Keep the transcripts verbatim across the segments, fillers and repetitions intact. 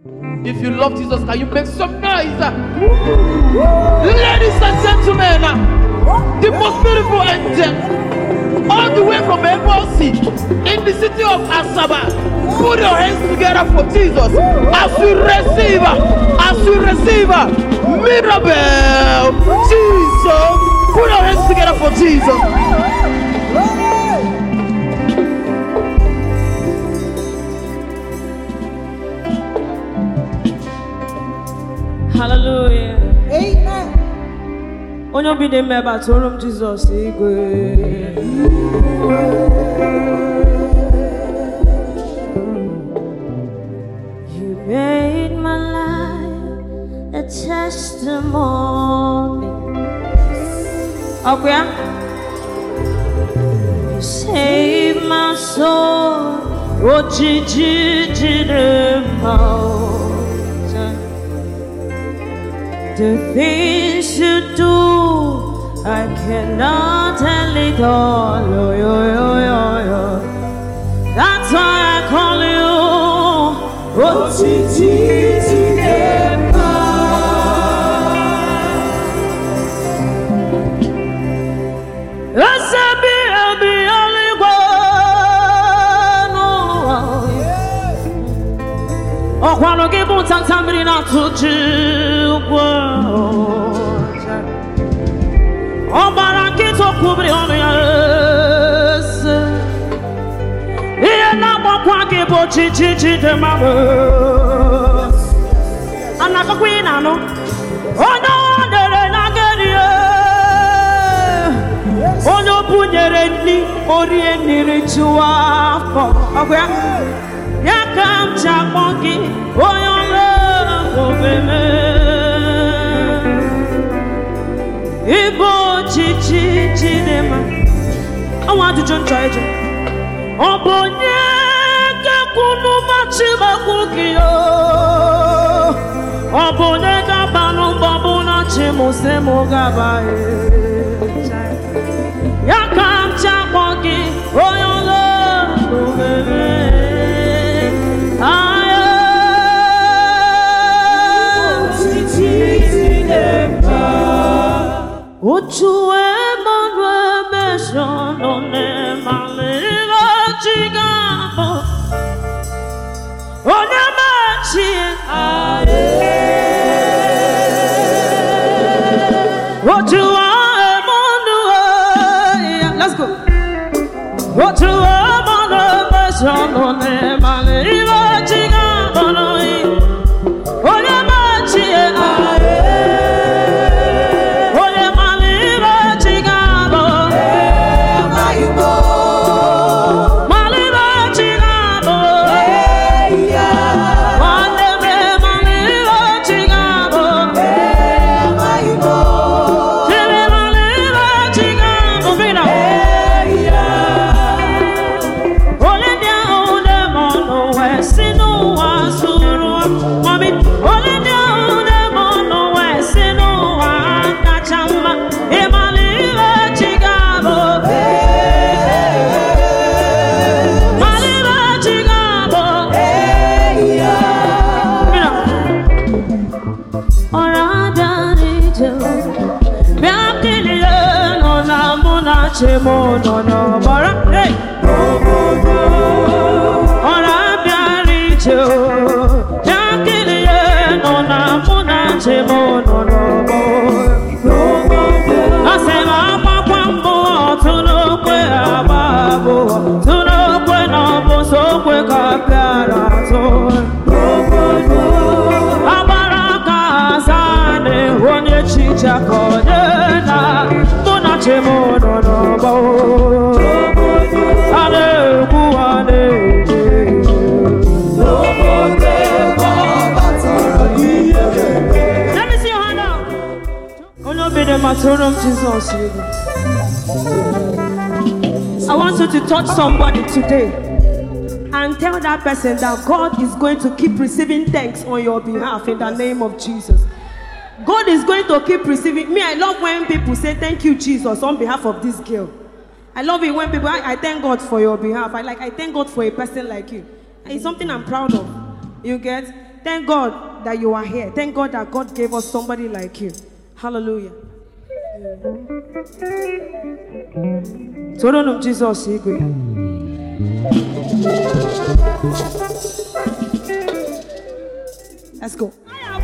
If you love Jesus, can you make some noise? Ladies and gentlemen, the most beautiful angel, all the way from Ebosi, in the city of Asaba. Put your hands together for Jesus as you receive, as you receive Mirabel, Jesus. Put your hands together for Jesus. Hallelujah. Amen. On your bidding member to room Jesus. You made my life a testimony. Okay. You saved my soul. What did you do mountain? The things you do, I cannot tell it all. Yo, yo, yo, yo, yo. That's why I call you. What did you do? Oh, quando che punta tambrina tutti oh, barakito kubri omias e na kwa ke bo chi chi chi de mama anaka kwina no oh no de na gerie oh no punyere ni orie ni ritua okay. Yakam chamoki, oh your love, oh baby. Ibo chichi chinema. I want to join Jaja. Oh bonye ke kunu machiba kukio. Oh bonye ka banu babuna chimu semo gabaye. Yakam chamoki, oh your love, oh baby. Otu emanu emesono ne malira chigabo onye machi aye Otu emanu let's go Otu emanu emesono ne malira chigabo onye machi aye Chemo no no bara hey ora biaricho yakile no na muna chemo no no asema pakwambo tuno kwe ababo tuno kwe no boso kwe kapara so abaraka sane wonye chicha kodena muna chemo no no let me see your hand out. Oh no, be the maternum Jesus. I want you to touch somebody today and tell that person that God is going to keep receiving thanks on your behalf in the name of Jesus. God is going to keep receiving. Me, I love when people say thank you, Jesus, on behalf of this girl. I love it when people, I, I thank God for your behalf. I like, I thank God for a person like you. It's something I'm proud of. You get? Thank God that you are here. Thank God that God gave us somebody like you. Hallelujah. Throne of Jesus. Let's go.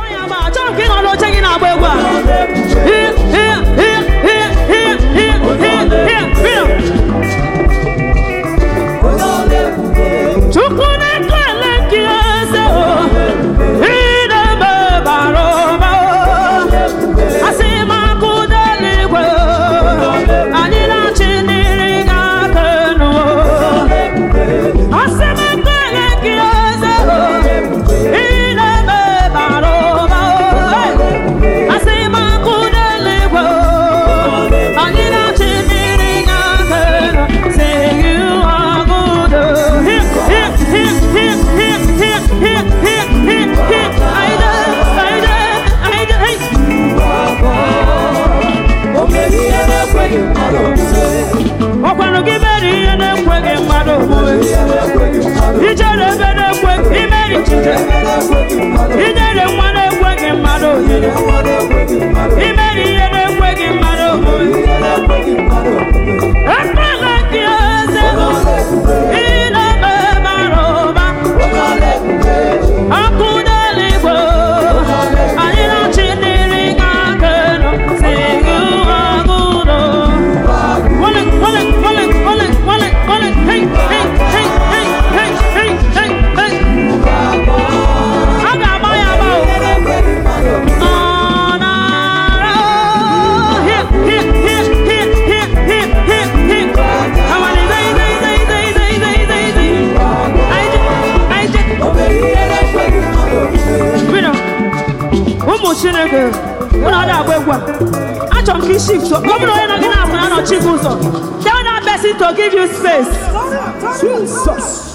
Tell that person to give you space. Jesus.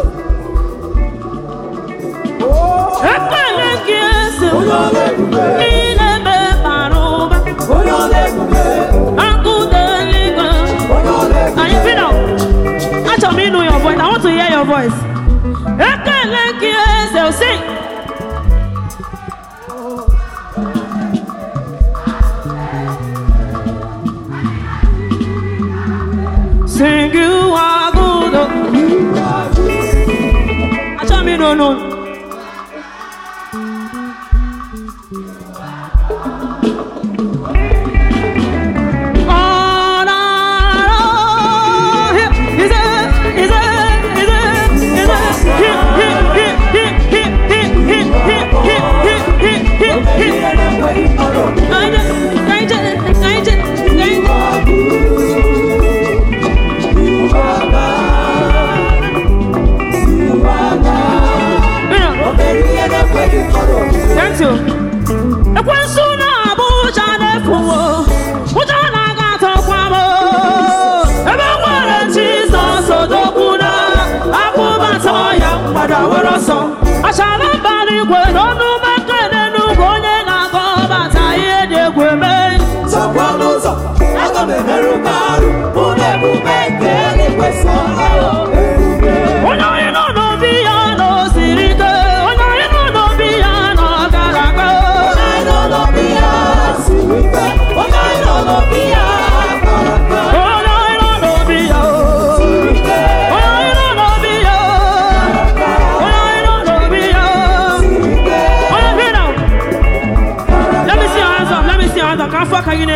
I know your voice. I want to hear your voice. Sing. Sing, you are good. I tell me no no. Thank you. Are you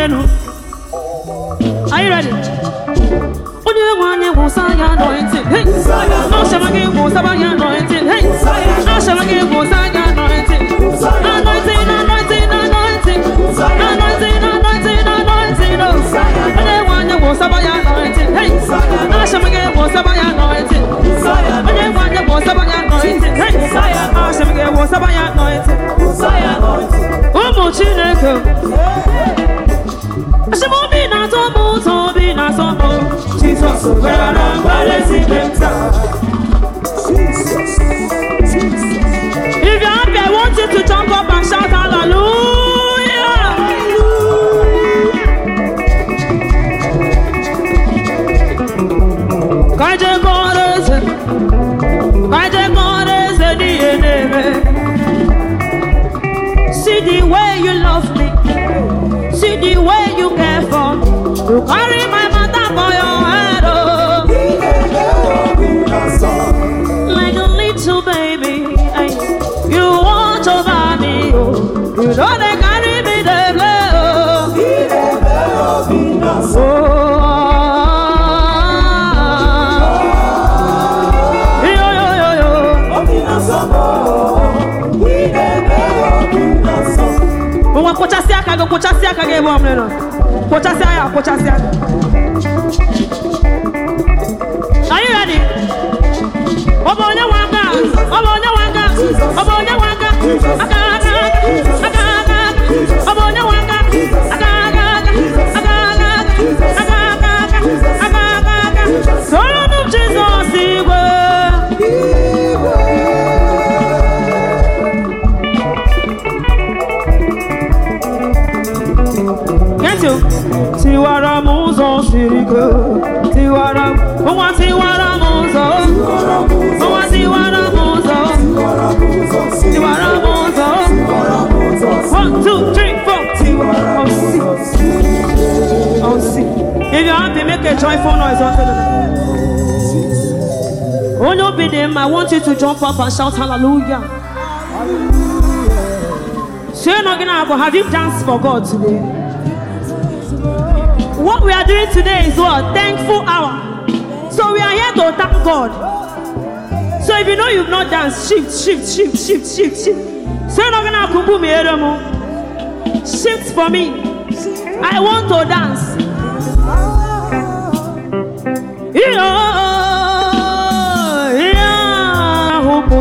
ready? When you want you will say anointing. Hey, no shall give you some anointing. Hey, no shall give you some anointing. Anointing, anointing, anointing. Anointing, anointing, anointing. When you want you will some anointing. Hey, no shall give you some anointing. When you want you will some anointing. Hey, no shall give you some anointing. Oh, my chineke. Jesus, where I'm Jesus, Jesus. If you're happy, I want you to jump up and shout hallelujah. Kaje kore se, kaje kore se di eneme. You carry my matter for your head, oh. Like a little baby, ay, you watch over me, oh. You know they carry me the blood, oh. Oh. Yo, yo, yo, yo. Mwa kochasi aka go kochasi aka ge bo mno. Kochasi aya kochasi aka. Are you ready? Obo onye wanga, obo onye wanga, obo onye wanga. Aka aka aka aka. Obo onye wanga. Aka aka aka. Aka aka aka aka aka aka. Son of Jesus, Iwe. Tiwara muzo shiriko, tiwara, owa tiwara muzo, owa tiwara muzo, tiwara muzo. One, two, three, four. Tiwara muzo. Oh, see. If you're happy, make a joyful noise unto the Lord. Oh, no, be them. I want you to jump up and shout hallelujah. So you're not gonna have, have you danced for God today? What we are doing today is what? Thankful hour. So we are here to thank God. So if you know you've not danced, shift, shift, shift, shift, shift, shift. So you're not gonna kumbu me eromo. Shift for me. I want to dance. Yeah, yeah,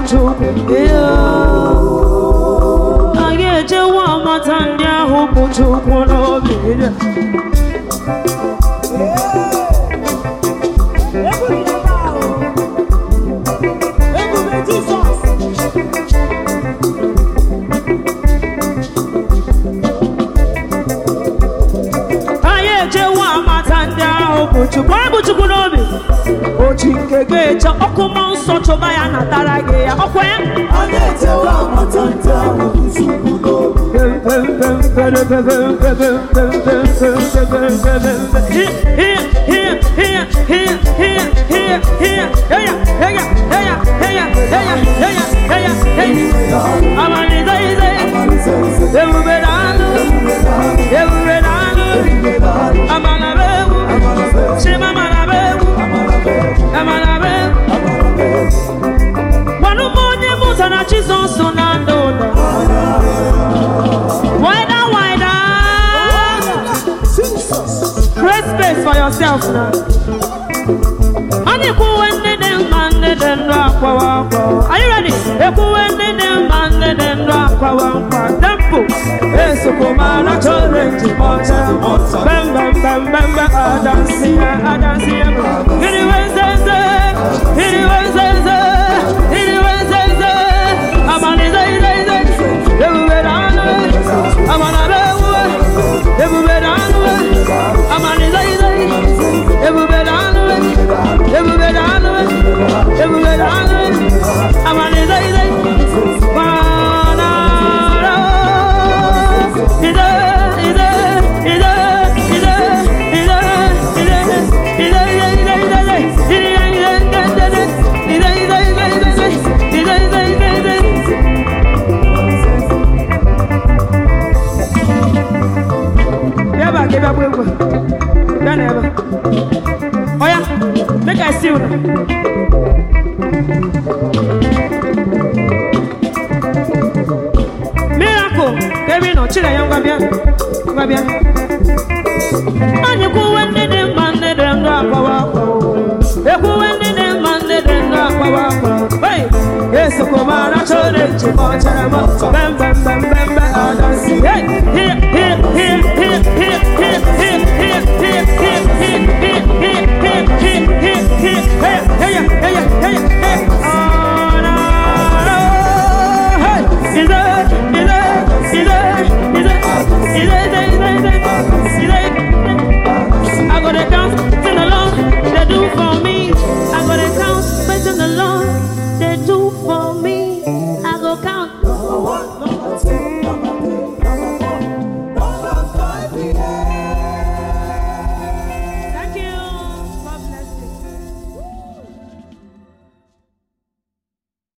yeah. I get you one more time, yeah, hope you wanna be there. Ochinkeke okumo socho baya na tarage ya okwe anete wa matanta usukudo here here here here here here here yeah yeah yeah yeah yeah yeah amani zaize ebuberano ebuberano amana bebu shema mana bebu amana bebu wanu monye mutana Jesus sonando wider wider create space for yourself now. Ani kuwende dem mande dem rakwa wakwa. Are you ready? Ekuwende dem mande dem rakwa wakwa. Tempo. Eso kumana chorenji mota mota. Bam bam bam bam bam. Adansia adansia. Hiri wenzeze. Hiri wenzeze. Hiri wenzeze. Amani zai zai zai. Ebuberano. Amana bewe. Ebuberano. Amani zai zai. Ebuberano. Ebuberano. Ebuberano. Amani zai zai. Manara. Ide ide ide ide ide ide ide ide oh yeah, make I see you. Miracle, baby, no chile, young Gabian, Gabian. And you go when they demand them, you go when they demand them, hey, yes, so come on, I told you, bam, bam, bam, bam, bam, hey, here.